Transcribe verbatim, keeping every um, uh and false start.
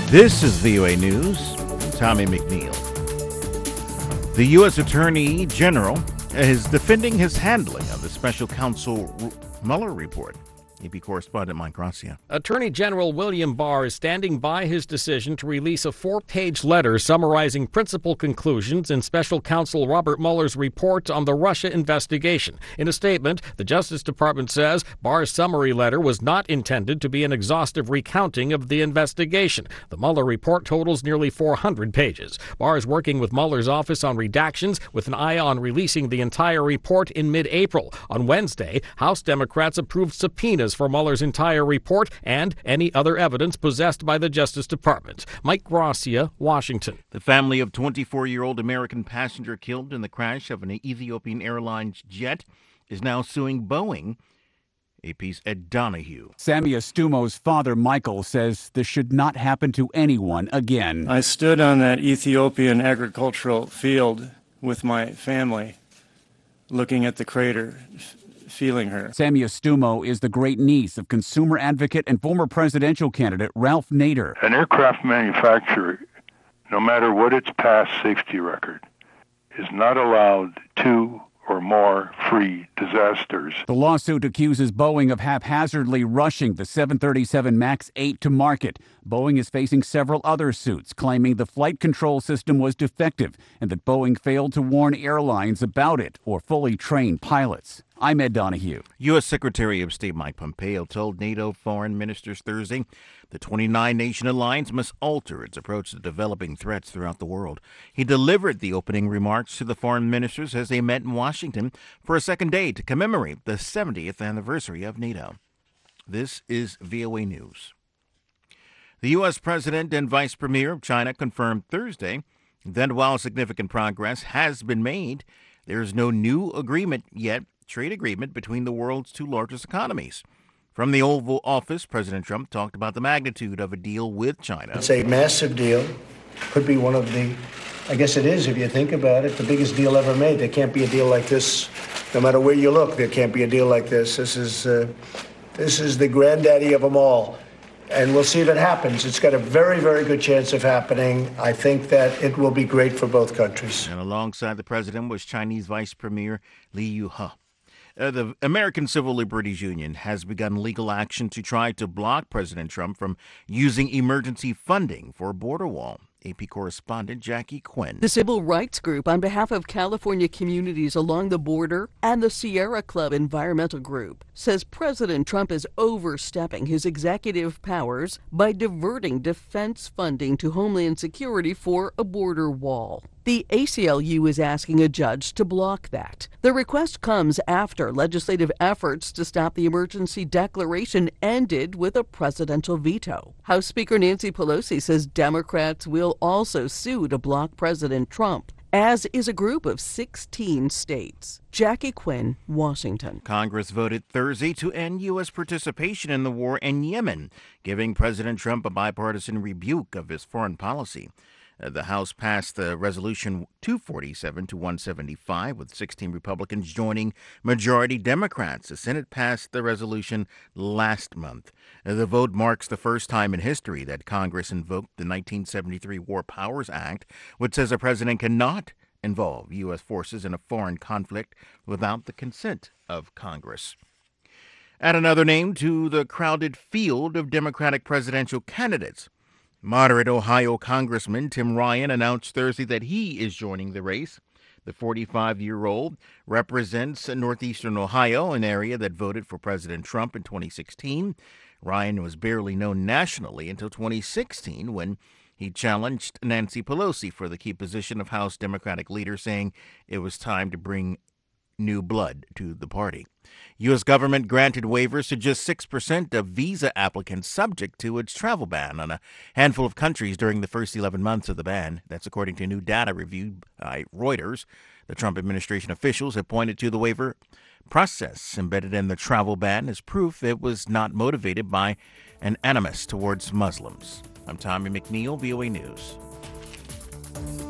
This is V O A News. Tommy McNeil. The U S Attorney General is defending his handling of the special counsel Mueller report. A P correspondent Mike Gracia. Attorney General William Barr is standing by his decision to release a four-page letter summarizing principal conclusions in special counsel Robert Mueller's report on the Russia investigation. In a statement, the Justice Department says Barr's summary letter was not intended to be an exhaustive recounting of the investigation. The Mueller report totals nearly four hundred pages. Barr is working with Mueller's office on redactions with an eye on releasing the entire report in mid-April. On Wednesday, House Democrats approved subpoenas for Mueller's entire report and any other evidence possessed by the Justice Department. Mike Gracia, Washington. The family of twenty-four-year-old American passenger killed in the crash of an Ethiopian Airlines jet is now suing Boeing. A P's Ed Donahue. Sammy Estumo's father, Michael, says this should not happen to anyone again. I stood on that Ethiopian agricultural field with my family, looking at the crater, feeling her. Sammy Estumo is the great-niece of consumer advocate and former presidential candidate Ralph Nader. An aircraft manufacturer, no matter what its past safety record, is not allowed two or more free disasters. The lawsuit accuses Boeing of haphazardly rushing the seven thirty-seven MAX eight to market. Boeing is facing several other suits, claiming the flight control system was defective and that Boeing failed to warn airlines about it or fully train pilots. I'm Ed Donahue. U S. Secretary of State Mike Pompeo told NATO foreign ministers Thursday the twenty-nine nation alliance must alter its approach to developing threats throughout the world. He delivered the opening remarks to the foreign ministers as they met in Washington for a second day to commemorate the seventieth anniversary of NATO. This is V O A News. The U S. President and Vice Premier of China confirmed Thursday that while significant progress has been made, there is no new agreement yet. Trade agreement between the world's two largest economies. From the Oval Office, President Trump talked about the magnitude of a deal with China. It's a massive deal. Could be one of the, I guess it is if you think about it, the biggest deal ever made. There can't be a deal like this. No matter where you look, there can't be a deal like this. This is, uh, this is the granddaddy of them all. And we'll see if it happens. It's got a very, very good chance of happening. I think that it will be great for both countries. And alongside the president was Chinese Vice Premier Li Yuhe. Uh, the American Civil Liberties Union has begun legal action to try to block President Trump from using emergency funding for a border wall. A P correspondent Jackie Quinn. The civil rights group on behalf of California communities along the border and the Sierra Club Environmental Group says President Trump is overstepping his executive powers by diverting defense funding to Homeland Security for a border wall. The A C L U is asking a judge to block that. The request comes after legislative efforts to stop the emergency declaration ended with a presidential veto. House Speaker Nancy Pelosi says Democrats will also sue to block President Trump, as is a group of sixteen states. Jackie Quinn, Washington. Congress voted Thursday to end U S participation in the war in Yemen, giving President Trump a bipartisan rebuke of his foreign policy. Uh, the House passed the resolution two forty-seven to one seventy-five, with sixteen Republicans joining majority Democrats. The Senate passed the resolution last month. Uh, the vote marks the first time in history that Congress invoked the nineteen seventy-three War Powers Act, which says a president cannot involve U S forces in a foreign conflict without the consent of Congress. Add another name to the crowded field of Democratic presidential candidates. Moderate Ohio Congressman Tim Ryan announced Thursday that he is joining the race. The forty-five-year-old represents northeastern Ohio, an area that voted for President Trump in twenty sixteen. Ryan was barely known nationally until twenty sixteen, when he challenged Nancy Pelosi for the key position of House Democratic leader, saying it was time to bring new blood to the party. U S government granted waivers to just six percent of visa applicants subject to its travel ban on a handful of countries during the first eleven months of the ban. That's according to new data reviewed by Reuters. The Trump administration officials have pointed to the waiver process embedded in the travel ban as proof it was not motivated by an animus towards Muslims. I'm Tommy McNeil, V O A News.